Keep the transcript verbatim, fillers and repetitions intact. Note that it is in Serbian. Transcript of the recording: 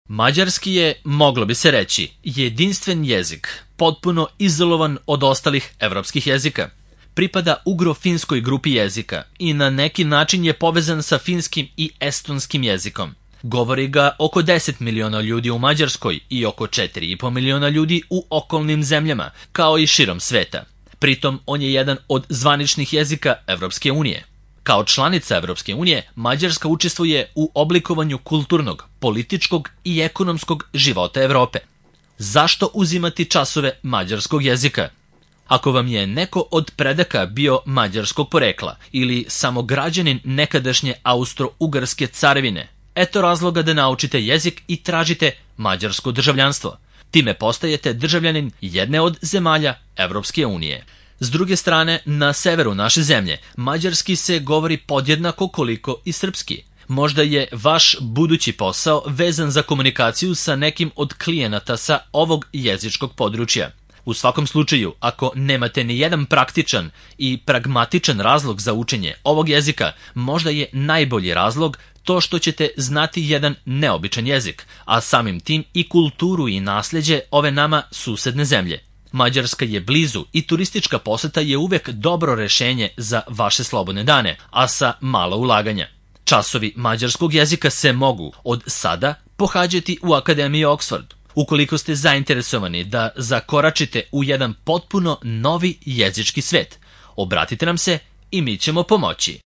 Mađarski je, moglo bi se reći, jedinstven jezik, potpuno izolovan od ostalih evropskih jezika. Pripada ugro-finskoj grupi jezika i na neki način je povezan sa finskim i estonskim jezikom. Govori ga oko deset miliona ljudi u Mađarskoj i oko četiri i po miliona ljudi u okolnim zemljama, kao i širom sveta. Pritom, on je jedan od zvaničnih jezika Evropske unije. Kao članica Evropske unije, Mađarska učestvuje u oblikovanju kulturnog, političkog i ekonomskog života Evrope. Zašto uzimati časove mađarskog jezika? Ako vam je neko od predaka bio mađarskog porekla ili samo građanin nekadašnje Austro-Ugarske carevine, eto razloga da naučite jezik i tražite mađarsko državljanstvo. Time postajete državljanin jedne od zemalja Evropske unije. S druge strane, na severu naše zemlje, mađarski se govori podjednako koliko i srpski. Možda je vaš budući posao vezan za komunikaciju sa nekim od klijenata sa ovog jezičkog područja. U svakom slučaju, ako nemate ni jedan praktičan i pragmatičan razlog za učenje ovog jezika, možda je najbolji razlog to što ćete znati jedan neobičan jezik, a samim tim i kulturu i nasljeđe ove nama susedne zemlje. Mađarska je blizu i turistička poseta je uvek dobro rešenje za vaše slobodne dane, a sa malo ulaganja. Časovi mađarskog jezika se mogu od sada pohađati u Akademiji Oxford. Ukoliko ste zainteresovani da zakoračite u jedan potpuno novi jezički svet, obratite nam se i mi ćemo pomoći.